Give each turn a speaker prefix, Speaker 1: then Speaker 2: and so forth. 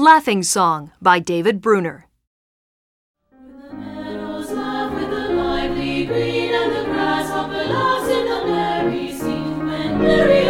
Speaker 1: Laughing Song by David Bruner.
Speaker 2: The meadows laugh with the lively green, and the grasshopper laughs in the merry scene when merry